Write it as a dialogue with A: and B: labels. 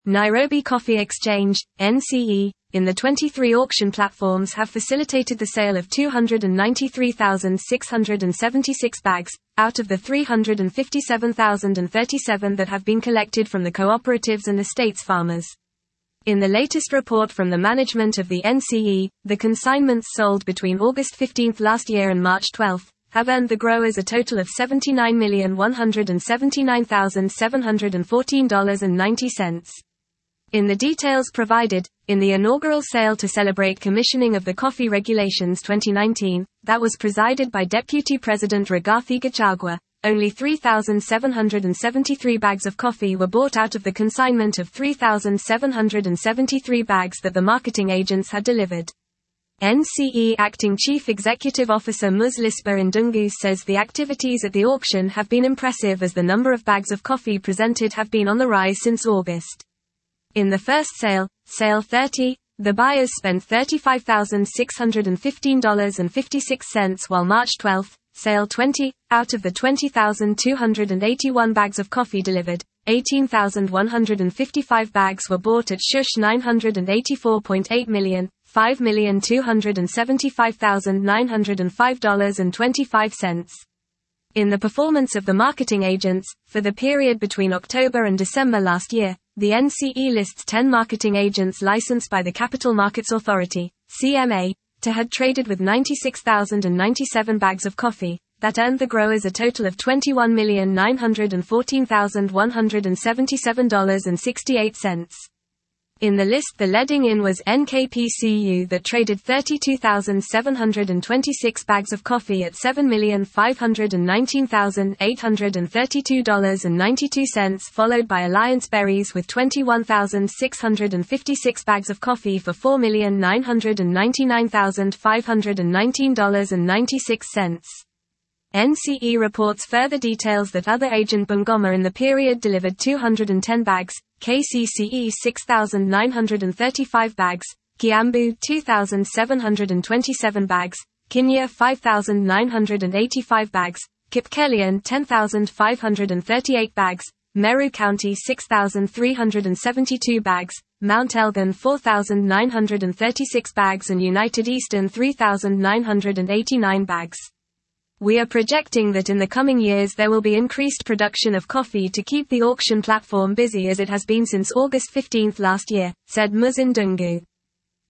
A: Nairobi Coffee Exchange, NCE, in the 23 auction platforms have facilitated the sale of 293,676 bags, out of the 357,037 that have been collected from the cooperatives and estates farmers. In the latest report from the management of the NCE, the consignments sold between August 15 last year and March 12 have earned the growers a total of $79,179,714.90. In the details provided, in the inaugural sale to celebrate commissioning of the Coffee Regulations 2019, that was presided by Deputy President Rigathi Gachagua, only 3,773 bags of coffee were bought out of the consignment of 3,773 bags that the marketing agents had delivered. NCE Acting Chief Executive Officer Ms. Lisba Ndungu says the activities at the auction have been impressive as the number of bags of coffee presented have been on the rise since August. In the first sale, Sale 30, the buyers spent $35,615.56 while March 12, Sale 20, out of the 20,281 bags of coffee delivered, 18,155 bags were bought at Shush $984.8 million, $5,275,905.25. In the performance of the marketing agents, for the period between October and December last year, the NCE lists 10 marketing agents licensed by the Capital Markets Authority, CMA, to had traded with 96,097 bags of coffee, that earned the growers a total of $21,914,177.68. In the list the leading in was NKPCU that traded 32,726 bags of coffee at $7,519,832.92, followed by Alliance Berries with 21,656 bags of coffee for $4,999,519.96. NCE reports further details that other agent Bungoma in the period delivered 210 bags, KCCE 6,935 bags, Kiambu 2,727 bags, Kenya 5,985 bags, Kipkelian 10,538 bags, Meru County 6,372 bags, Mount Elgon 4,936 bags and United Eastern 3,989 bags. We are projecting that in the coming years there will be increased production of coffee to keep the auction platform busy as it has been since August 15 last year, said Ms. Ndungu.